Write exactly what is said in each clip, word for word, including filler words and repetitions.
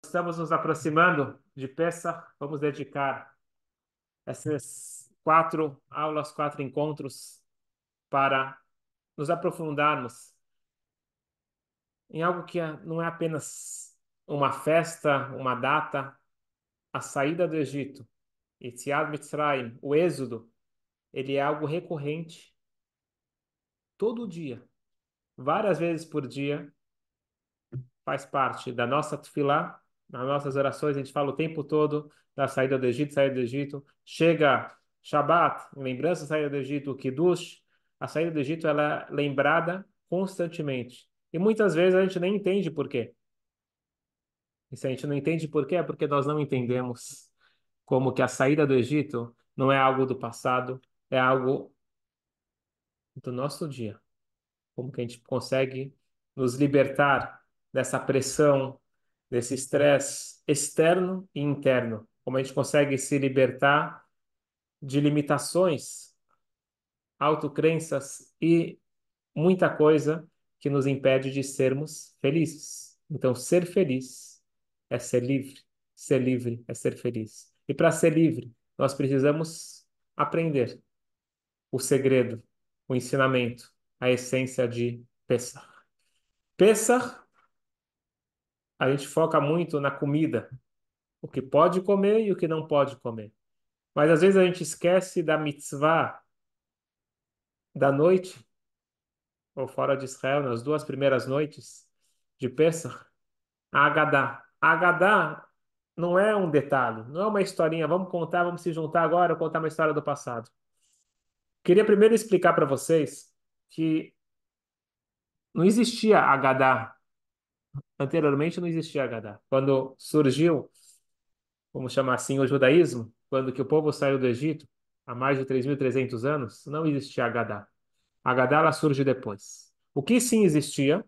Estamos nos aproximando de Pessah. Vamos dedicar essas quatro aulas, quatro encontros para nos aprofundarmos em algo que é- não é apenas uma festa, uma data, a saída do Egito, Yetziat Mitzrayim, o êxodo, ele é algo recorrente todo dia, várias vezes por dia, faz parte da nossa tefilá, nas nossas orações, a gente fala o tempo todo da saída do Egito, saída do Egito. Chega Shabat, em lembrança da saída do Egito, o Kiddush, a saída do Egito ela é lembrada constantemente. E muitas vezes a gente nem entende por quê. E se a gente não entende por quê, é porque nós não entendemos como que a saída do Egito não é algo do passado, é algo do nosso dia. Como que a gente consegue nos libertar dessa pressão, desse estresse externo e interno? Como a gente consegue se libertar de limitações, autocrenças e muita coisa que nos impede de sermos felizes. Então, ser feliz é ser livre. Ser livre é ser feliz. E para ser livre, nós precisamos aprender o segredo, o ensinamento, a essência de Pesach. Pesach, a gente foca muito na comida, o que pode comer e o que não pode comer. Mas às vezes a gente esquece da mitzvah da noite, ou fora de Israel, nas duas primeiras noites de Pesach, a Agadá. A Agadá não é um detalhe, não é uma historinha, vamos contar, vamos se juntar agora, contar uma história do passado. Queria primeiro explicar para vocês que não existia Agadá. Anteriormente não existia Agadá. Quando surgiu, vamos chamar assim, o judaísmo, quando que o povo saiu do Egito, há mais de três mil e trezentos anos, não existia Agadá. A Agadá ela surge depois. O que sim existia?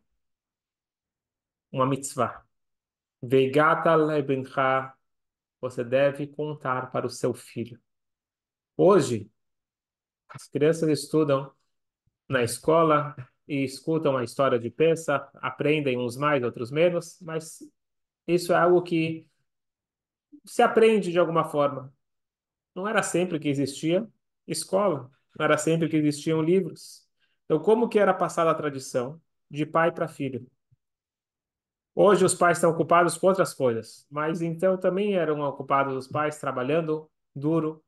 Uma mitzvah. Veigata lebencha, você deve contar para o seu filho. Hoje, as crianças estudam na escola e escutam a história de Pesach, aprendem uns mais, outros menos, mas isso é algo que se aprende de alguma forma. Não era sempre que existia escola, não era sempre que existiam livros. Então, como que era passada a tradição de pai para filho? Hoje os pais estão ocupados com outras coisas, mas então também eram ocupados os pais trabalhando duro.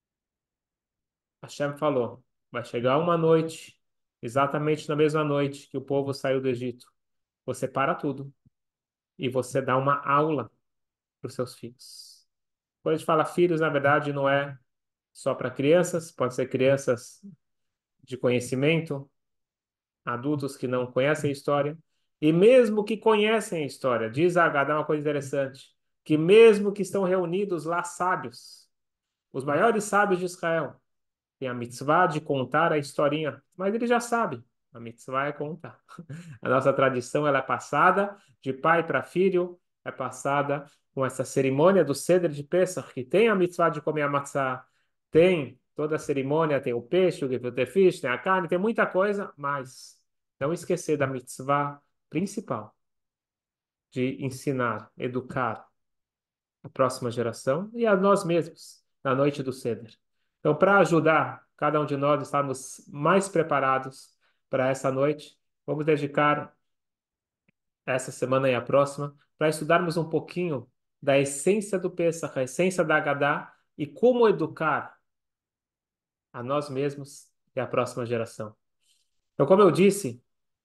Hashem falou, vai chegar uma noite, exatamente na mesma noite que o povo saiu do Egito. Você para tudo e você dá uma aula para os seus filhos. Quando a gente fala filhos, na verdade, não é só para crianças, pode ser crianças de conhecimento, adultos que não conhecem a história, e mesmo que conhecem a história, diz a Agadá uma coisa interessante, que mesmo que estão reunidos lá sábios, os maiores sábios de Israel, tem a mitzvah de contar a historinha, mas ele já sabe, a mitzvah é contar. A nossa tradição ela é passada de pai para filho, é passada com essa cerimônia do Seder de Pesach, que tem a mitzvah de comer a matzah, tem toda a cerimônia, tem o peixe, o gefilte fish, tem a carne, tem muita coisa, mas não esquecer da mitzvah principal, de ensinar, educar a próxima geração e a nós mesmos na noite do Seder. Então, para ajudar cada um de nós a estarmos mais preparados para essa noite, vamos dedicar essa semana e a próxima para estudarmos um pouquinho da essência do Pesach, a essência da Haggadah e como educar a nós mesmos e a próxima geração. Então, como eu disse,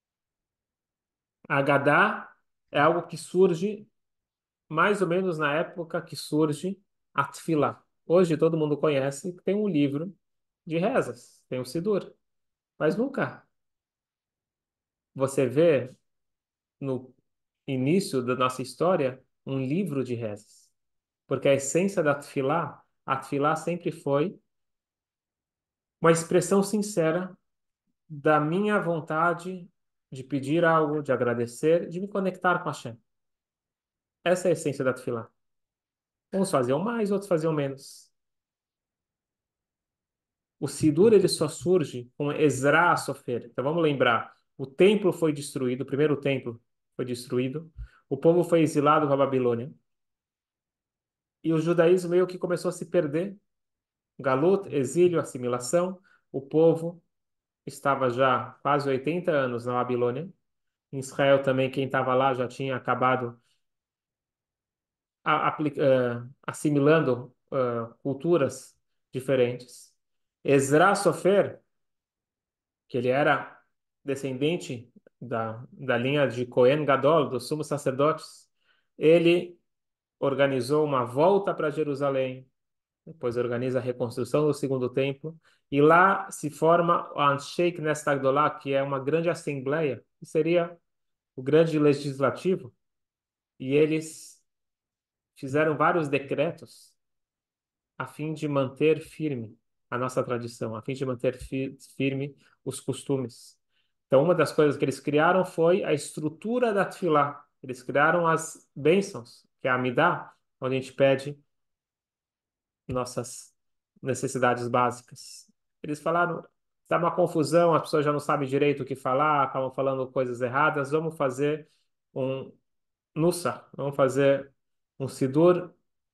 a Haggadah é algo que surge mais ou menos na época que surge a Tfilá. Hoje todo mundo conhece que tem um livro de rezas, tem o Sidur. Mas nunca você vê no início da nossa história um livro de rezas. Porque a essência da Tfilá, a Tfilá sempre foi uma expressão sincera da minha vontade de pedir algo, de agradecer, de me conectar com a Hashem. Essa é a essência da Tfilá. Uns faziam mais, outros faziam menos. O Sidur ele só surge com Ezra Sofer. Então vamos lembrar, o templo foi destruído, o primeiro templo foi destruído, o povo foi exilado para a Babilônia. E o judaísmo meio que começou a se perder. Galut, exílio, assimilação. O povo estava já quase oitenta anos na Babilônia. Em Israel também, quem estava lá já tinha acabado a- apli- eh, assimilando eh, culturas diferentes. Ezra Sofer, que ele era descendente da, da linha de Cohen Gadol, dos sumos sacerdotes, ele organizou uma volta para Jerusalém, depois organiza a reconstrução do segundo templo, e lá se forma a Anshe Knesset Agdolah, que é uma grande assembleia, que seria o grande legislativo, e eles fizeram vários decretos a fim de manter firme a nossa tradição, a fim de manter fi- firme os costumes. Então, uma das coisas que eles criaram foi a estrutura da Tfilá. Eles criaram as bênçãos, que é a Amidah, onde a gente pede nossas necessidades básicas. Eles falaram, está uma confusão, as pessoas já não sabem direito o que falar, acabam falando coisas erradas, vamos fazer um Nussa, vamos fazer um Sidur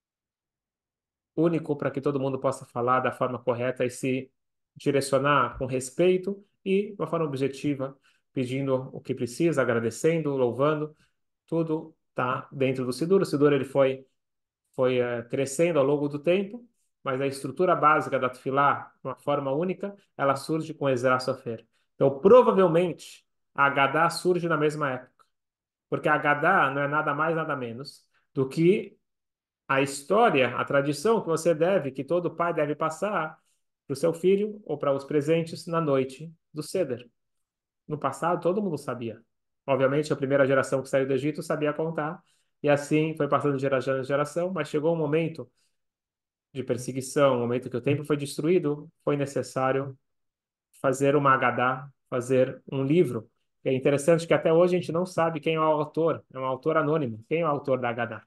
único para que todo mundo possa falar da forma correta e se direcionar com respeito e de uma forma objetiva, pedindo o que precisa, agradecendo, louvando, tudo está dentro do Sidur. O Sidur ele foi foi eh, crescendo ao longo do tempo, mas a estrutura básica da Tefilá, uma forma única, ela surge com Ezra Sofer. Então, provavelmente, a Agadá surge na mesma época, porque a Agadá não é nada mais, nada menos do que a história, a tradição que você deve, que todo pai deve passar para o seu filho ou para os presentes na noite do Seder. No passado, todo mundo sabia. Obviamente, a primeira geração que saiu do Egito sabia contar, e assim foi passando de geração em geração, mas chegou um momento de perseguição, um momento que o templo foi destruído, foi necessário fazer uma Agadá, fazer um livro. E é interessante que até hoje a gente não sabe quem é o autor, é um autor anônimo. Quem é o autor da Agadá?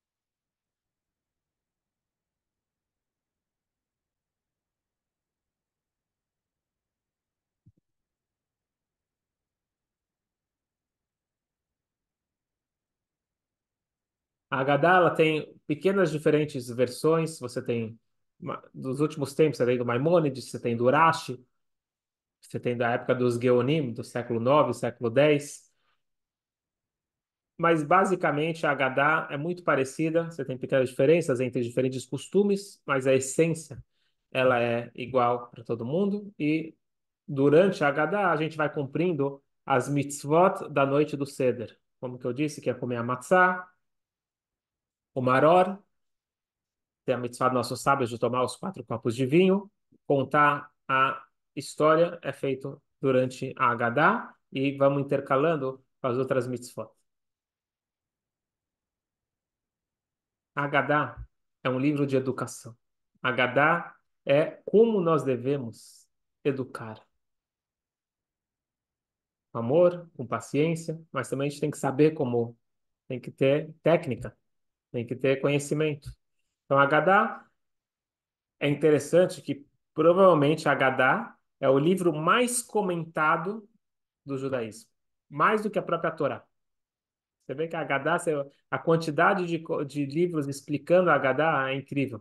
A Haggadah, ela tem pequenas diferentes versões. Você tem uma- dos últimos tempos, você tem do Maimônides, você tem do Urashi, você tem da época dos Geonim, do século nove, século dez. Mas basicamente a Haggadah é muito parecida. Você tem pequenas diferenças entre diferentes costumes, mas a essência ela é igual para todo mundo. E durante a Haggadah a gente vai cumprindo as mitzvot da noite do Seder. Como que eu disse, que é comer a matzá, o maror. Tem a mitzvah dos nossos sábios de tomar os quatro copos de vinho, contar a história é feito durante a Haggadah e vamos intercalando com as outras mitzvot. A Haggadah é um livro de educação. A Haggadah é como nós devemos educar. Com amor, com paciência, mas também a gente tem que saber como, tem que ter técnica, tem que ter conhecimento. Então, a Haggadah é interessante que provavelmente a Haggadah é o livro mais comentado do judaísmo, mais do que a própria Torá. Você vê que a Haggadah, você- a quantidade de, co- de livros explicando a Haggadah é incrível.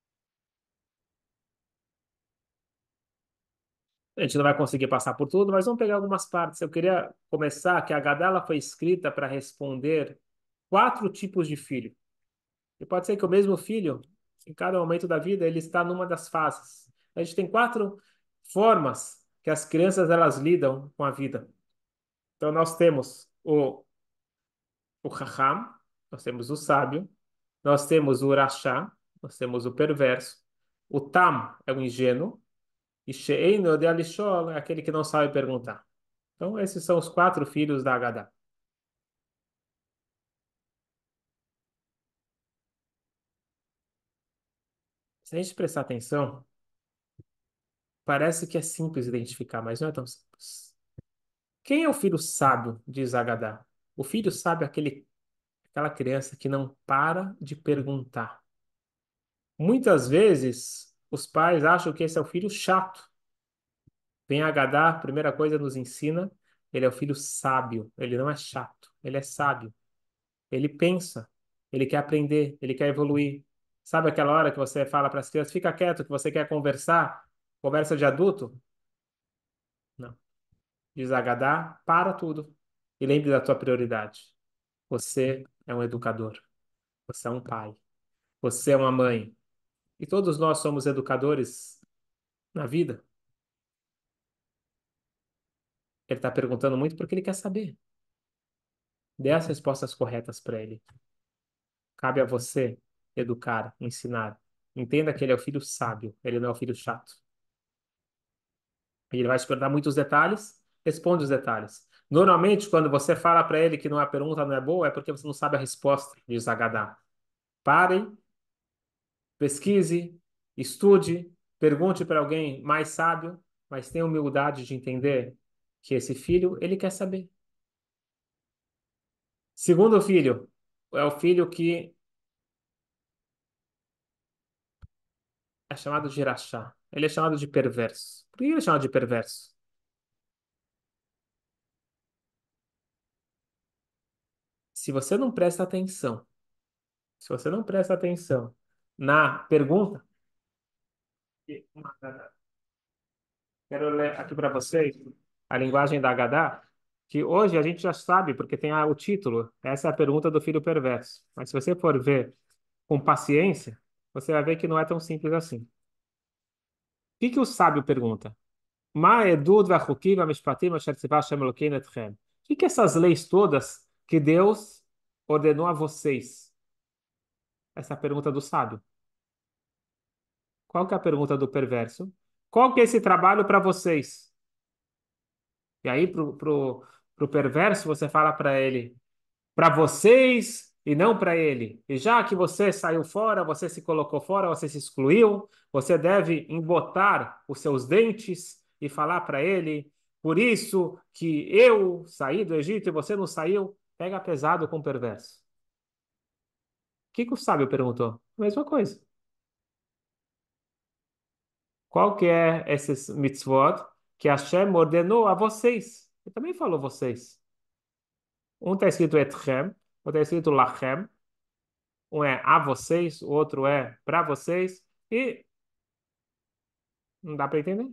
A gente não vai conseguir passar por tudo, mas vamos pegar algumas partes. Eu queria começar que a Haggadah ela foi escrita para responder quatro tipos de filho. E pode ser que o mesmo filho, em cada momento da vida, ele está numa das fases. A gente tem quatro formas que as crianças elas lidam com a vida. Então nós temos o o Raham, nós temos o sábio, nós temos o Rashá, nós temos o perverso, o Tam é o ingênuo, e She'eino de Alishol é aquele que não sabe perguntar. Então, esses são os quatro filhos da Haggadah. Se a gente prestar atenção, parece que é simples identificar, mas não é tão simples. Quem é o filho sábio, diz Haggadah? O filho sábio é aquele, aquela criança que não para de perguntar. Muitas vezes, os pais acham que esse é o filho chato. Vem Agadá, a primeira coisa nos ensina, ele é o filho sábio, ele não é chato, ele é sábio. Ele pensa, ele quer aprender, ele quer evoluir. Sabe aquela hora que você fala para as crianças, fica quieto, que você quer conversar? Conversa de adulto? Não. Diz Agadá, para tudo. E lembre da tua prioridade. Você é um educador. Você é um pai. Você é uma mãe. E todos nós somos educadores na vida. Ele está perguntando muito porque ele quer saber. Dê as respostas corretas para ele. Cabe a você educar, ensinar. Entenda que ele é o filho sábio, ele não é o filho chato. Ele vai te perguntar muitos detalhes, responde os detalhes. Normalmente, quando você fala para ele que não a pergunta não é boa, é porque você não sabe a resposta, diz Agadá. Pare, pesquise, estude, pergunte para alguém mais sábio, mas tenha humildade de entender que esse filho, ele quer saber. Segundo filho, é o filho que é chamado de Irachá. Ele é chamado de perverso. Por que ele é chamado de perverso? Se você não presta atenção, se você não presta atenção na pergunta, quero ler aqui para vocês a linguagem da Haggadah, que hoje a gente já sabe, porque tem a- o título, essa é a pergunta do filho perverso. Mas se você for ver com paciência, você vai ver que não é tão simples assim. O que que o sábio pergunta? Ma edud v'achukim v'mishpatim asher tzivah Hashem Elokeinu etchem. O que que essas leis todas que Deus ordenou a vocês? Essa é a pergunta do sábio. Qual que é a pergunta do perverso? Qual que é esse trabalho para vocês? E aí, pro, pro, pro perverso, você fala para ele, para vocês e não para ele. E já que você saiu fora, você se colocou fora, você se excluiu, você deve embotar os seus dentes e falar para ele, por isso que eu saí do Egito e você não saiu. Pega pesado com o perverso. O que que o sábio perguntou? A mesma coisa. Qual que é esses mitzvot que Hashem ordenou a vocês? Ele também falou vocês. Um está escrito etchem, outro está escrito lachem. Um é a vocês, o outro é para vocês. E não dá para entender.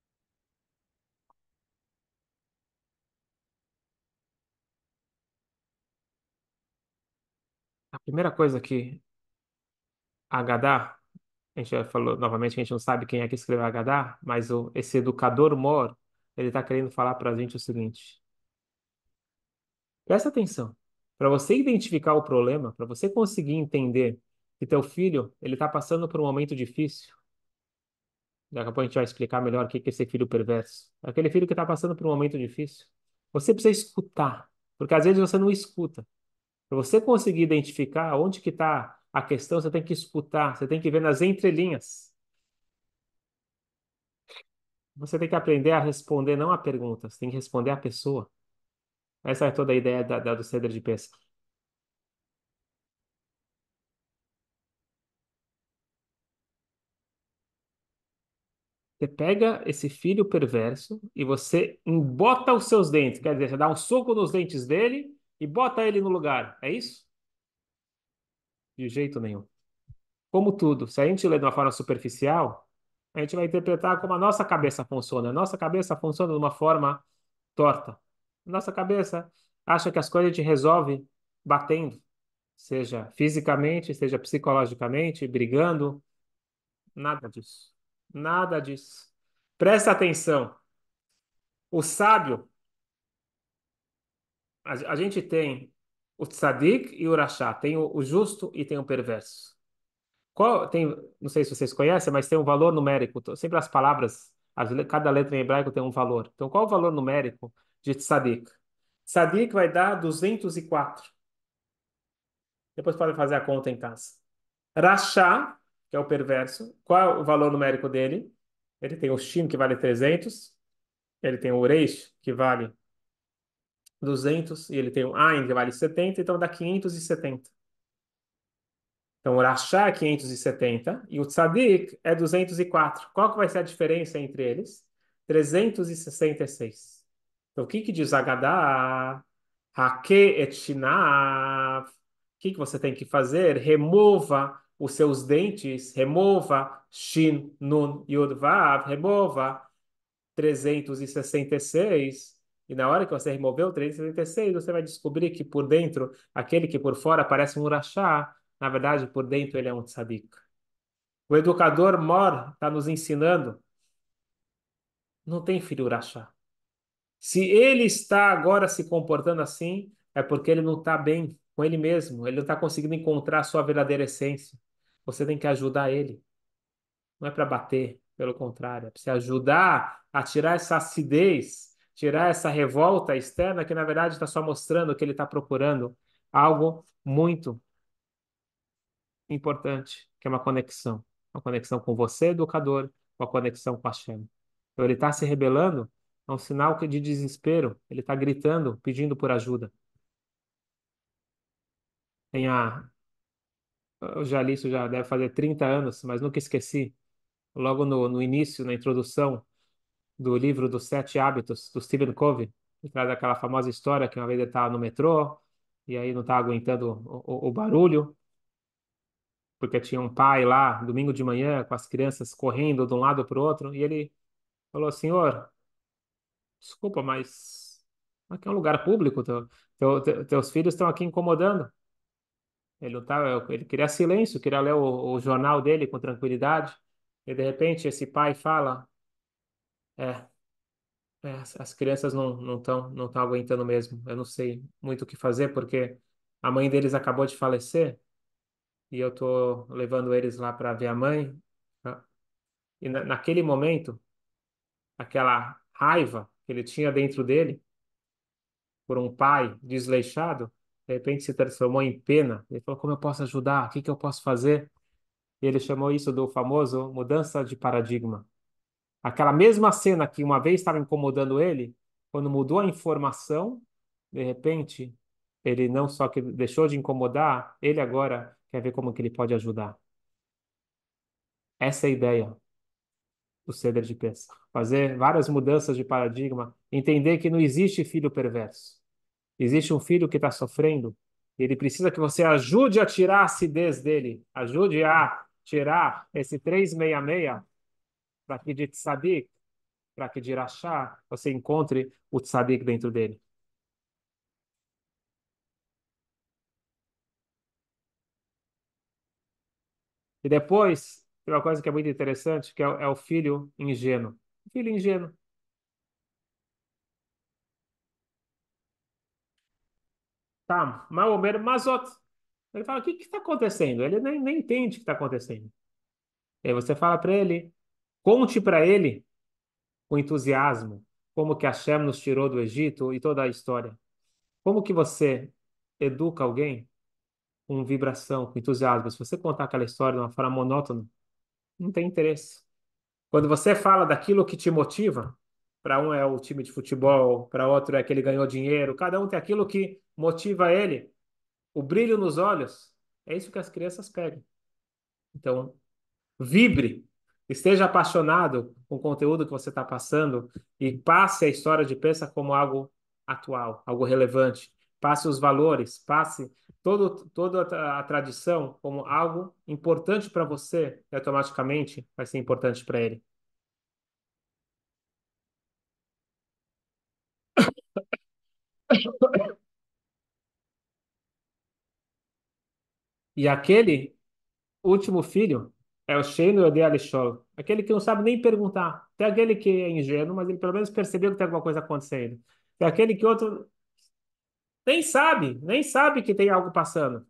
A primeira coisa que Agadá, a gente já falou novamente que a gente não sabe quem é que escreveu Agadá, mas o, esse educador Mor, ele está querendo falar para a gente o seguinte. Presta atenção. Para você identificar o problema, para você conseguir entender que teu filho ele está passando por um momento difícil. Daqui a pouco a gente vai explicar melhor o que que é esse filho perverso. É aquele filho que está passando por um momento difícil. Você precisa escutar, porque às vezes você não escuta. Para você conseguir identificar onde que está a questão, você tem que escutar, você tem que ver nas entrelinhas. Você tem que aprender a responder não a pergunta, você tem que responder a pessoa. Essa é toda a ideia da, da- do ceder de pesca. Você pega esse filho perverso e você embota os seus dentes, quer dizer, você dá um soco nos dentes dele e bota ele no lugar. É isso? De jeito nenhum. Como tudo, se a gente lê de uma forma superficial, a gente vai interpretar como a nossa cabeça funciona. A nossa cabeça funciona de uma forma torta. Nossa cabeça acha que as coisas a gente resolve batendo, seja fisicamente, seja psicologicamente, brigando. Nada disso. Nada disso. Presta atenção. O sábio, a, a gente tem o tzadik e o rachá, tem o, o justo e tem o perverso. Qual tem, não sei se vocês conhecem, mas tem um valor numérico. Sempre as palavras, as le- cada letra em hebraico tem um valor. Então, qual o valor numérico de tzadik? Tzadik vai dar duzentos e quatro. Depois podem fazer a conta em casa. Rachá, que é o perverso, qual é o valor numérico dele? Ele tem o Shin, que vale trezentos. Ele tem o Reish, que vale duzentos. E ele tem o Ain, que vale setenta. Então dá quinhentos e setenta. Então o Rachá é quinhentos e setenta e o Tzadik é duzentos e quatro. Qual que vai ser a diferença entre eles? trezentos e sessenta e seis. Então o que que diz Haggadah? Hake et shinav. O que que você tem que fazer? Remova os seus dentes, remova Shin, Nun, Yud, Vav, remova trezentos e sessenta e seis. E na hora que você removeu o trezentos e sessenta e seis, você vai descobrir que por dentro, aquele que por fora parece um rachá, na verdade, por dentro ele é um tzadik. O educador Mor está nos ensinando, não tem filho rachá. Se ele está agora se comportando assim, é porque ele não está bem com ele mesmo, ele não está conseguindo encontrar a sua verdadeira essência. Você tem que ajudar ele. Não é para bater, pelo contrário, é para se ajudar a tirar essa acidez, tirar essa revolta externa que na verdade está só mostrando que ele está procurando algo muito importante, que é uma conexão, uma conexão com você, educador, uma conexão com a Hashem. Então ele está se rebelando, é um sinal que- de desespero, ele está gritando, pedindo por ajuda. Tem a, eu já li isso já deve fazer trinta anos, mas nunca esqueci. Logo no, no início, na introdução do livro dos Sete Hábitos, do Stephen Covey, que traz aquela famosa história que uma vez ele estava no metrô e aí não estava aguentando o, o, o barulho, porque tinha um pai lá, domingo de manhã, com as crianças correndo de um lado para o outro, e ele falou: Senhor, desculpa, mas aqui é um lugar público, teu, teu- teu- teus filhos estão aqui incomodando. Ele não tava, ele queria silêncio, queria ler o, o jornal dele com tranquilidade, e de repente esse pai fala: É. É, as as crianças não não estão não estão aguentando mesmo. Eu não sei muito o que fazer porque a mãe deles acabou de falecer e eu tô levando eles lá para ver a mãe. Tá? E na, naquele momento, aquela raiva que ele tinha dentro dele por um pai desleixado, de repente se transformou em pena. Ele falou: Como eu posso ajudar? O que que eu posso fazer? E ele chamou isso do famoso mudança de paradigma. Aquela mesma cena que uma vez estava incomodando ele, quando mudou a informação, de repente, ele não só que deixou de incomodar, ele agora quer ver como que ele pode ajudar. Essa é a ideia do Ceder de Pesach. Fazer várias mudanças de paradigma, entender que não existe filho perverso. Existe um filho que está sofrendo, e ele precisa que você ajude a tirar a acidez dele, ajude a tirar esse trezentos e sessenta e seis para que de tzadik, para que de rachá você encontre o tzadik dentro dele. E depois, tem uma coisa que é muito interessante, que é, o é o filho ingênuo. O filho ingênuo. Tá, mais ou menos, mas outro. Ele fala, o que está acontecendo? Ele nem, nem entende o que está acontecendo. E aí você fala para ele, conte para ele com entusiasmo como que Hashem nos tirou do Egito e toda a história. Como que você educa alguém com vibração, com entusiasmo? Se você contar aquela história de uma forma monótona, não tem interesse. Quando você fala daquilo que te motiva, para um é o time de futebol, para outro é que ele ganhou dinheiro, cada um tem aquilo que motiva ele, o brilho nos olhos, é isso que as crianças pegam. Então, vibre, esteja apaixonado com o conteúdo que você está passando e passe a história de Pensa como algo atual, algo relevante. Passe os valores, passe todo, toda a, a tradição como algo importante para você e automaticamente vai ser importante para ele. E aquele último filho é o Sheino Yodea Lishol, aquele que não sabe nem perguntar. Tem aquele que é ingênuo, mas ele pelo menos percebeu que tem alguma coisa acontecendo. Tem aquele que outro nem sabe, nem sabe que tem algo passando.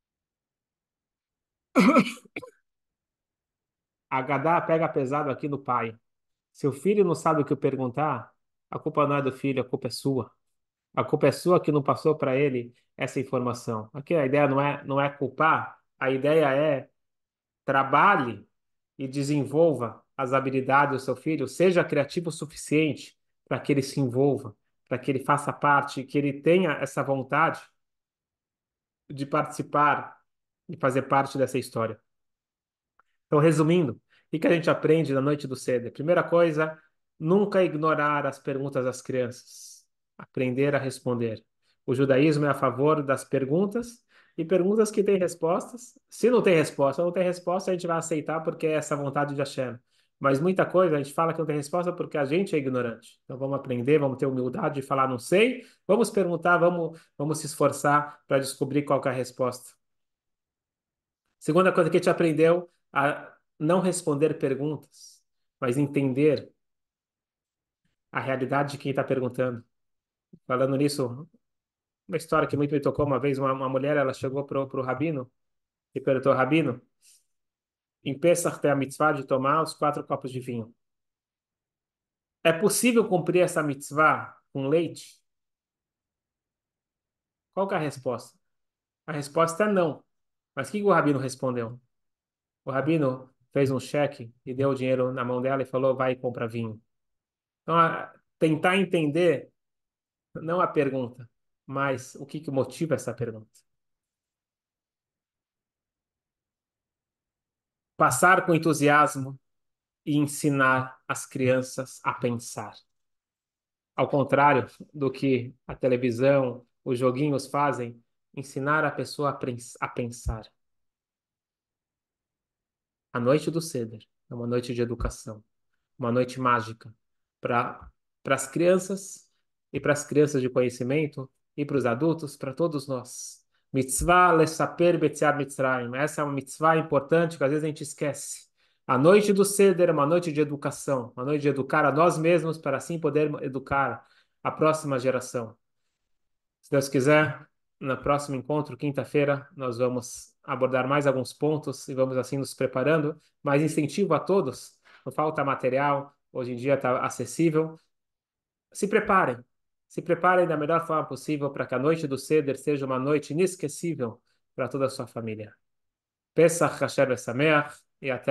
A Gadá pega pesado aqui no pai. Se o filho não sabe o que perguntar, a culpa não é do filho, a culpa é sua. A culpa é sua que não passou para ele essa informação. Aqui a ideia não é, não é culpar, a ideia é trabalhe e desenvolva as habilidades do seu filho, seja criativo o suficiente para que ele se envolva, para que ele faça parte, que ele tenha essa vontade de participar e fazer parte dessa história. Então, resumindo, o que a gente aprende na noite do Seder? Primeira coisa, nunca ignorar as perguntas das crianças. Aprender a responder. O judaísmo é a favor das perguntas E perguntas que têm respostas. Se não tem resposta, não tem resposta, a gente vai aceitar porque é essa vontade de Hashem. Mas muita coisa a gente fala que não tem resposta porque a gente é ignorante. Então vamos aprender, vamos ter humildade de falar não sei, vamos perguntar, vamos, vamos se esforçar para descobrir qual que é a resposta. Segunda coisa que a gente aprendeu, a não responder perguntas, mas entender a realidade de quem está perguntando. Falando nisso, uma história que muito me tocou uma vez, uma, uma mulher, ela chegou pro, pro rabino e perguntou, Rabino, em Pesach tem a mitzvah de tomar os quatro copos de vinho. É possível cumprir essa mitzvah com leite? Qual que é a resposta? A resposta é não. Mas o que que o rabino respondeu? O rabino fez um cheque e deu o dinheiro na mão dela e falou, vai e compra vinho. Então, a- tentar entender não a pergunta, mas o que que motiva essa pergunta. Passar com entusiasmo e ensinar as crianças a pensar. Ao contrário do que a televisão, os joguinhos fazem, ensinar a pessoa a pens- a pensar. A noite do Seder é uma noite de educação, uma noite mágica para para as crianças e para as crianças de conhecimento e para os adultos, para todos nós. Mitzvah lesaper betziat Mitzrayim. Essa é uma mitzvah importante que às vezes a gente esquece. A noite do Seder é uma noite de educação, uma noite de educar a nós mesmos para assim poder educar a próxima geração. Se Deus quiser, no próximo encontro, quinta-feira, nós vamos abordar mais alguns pontos e vamos assim nos preparando. Mas incentivo a todos, não falta material, hoje em dia está acessível. Se preparem, se preparem da melhor forma possível para que a noite do Seder seja uma noite inesquecível para toda a sua família. Pesach Hashem Sameach e até